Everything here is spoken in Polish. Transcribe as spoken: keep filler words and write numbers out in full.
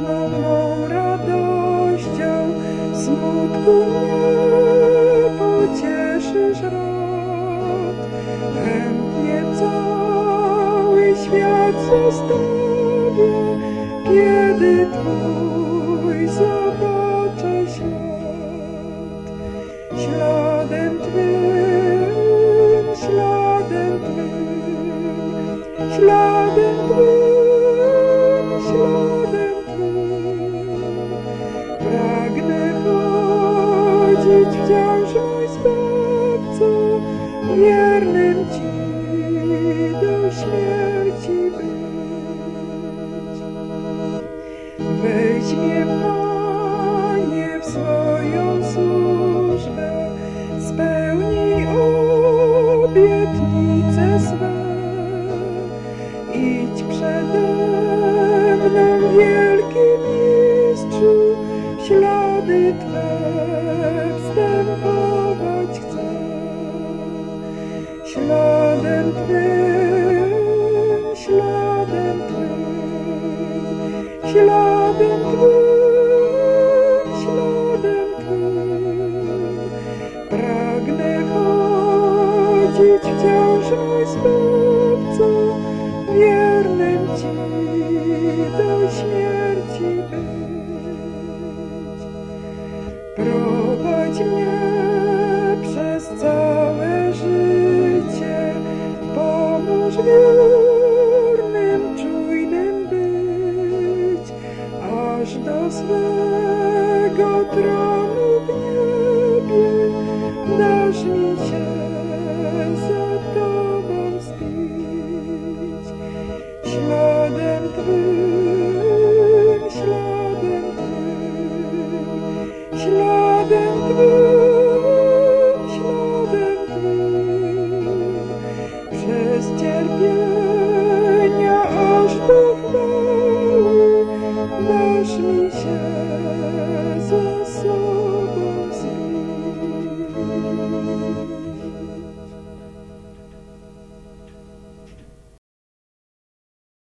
wieczną mą radością, smutku mnie pocieszysz rok. Chętnie cały świat zostawię, kiedy Twój zobaczę ślad. Śladem Twym, śladem Twym, śladem Twym, śladem Twym. Pragnę chodzić wciąż, mój Zbawco, wiernym Ci do śmierci być. Weź mnie, Panie, w swoją służbę, spełnij obietnice swe. Idź przede mną, wielki Mistrzu, w ślady Twe wstępować chcę. Śladem Twym, śladem Twym, śladem Twym, śladem Twym. Pragnę chodzić wciąż, mój Zbawco, wiernym Ci do śmierci być. Prowadź mnie przez całe życie, pomóż wiernym, czujnym być, aż do swego tronu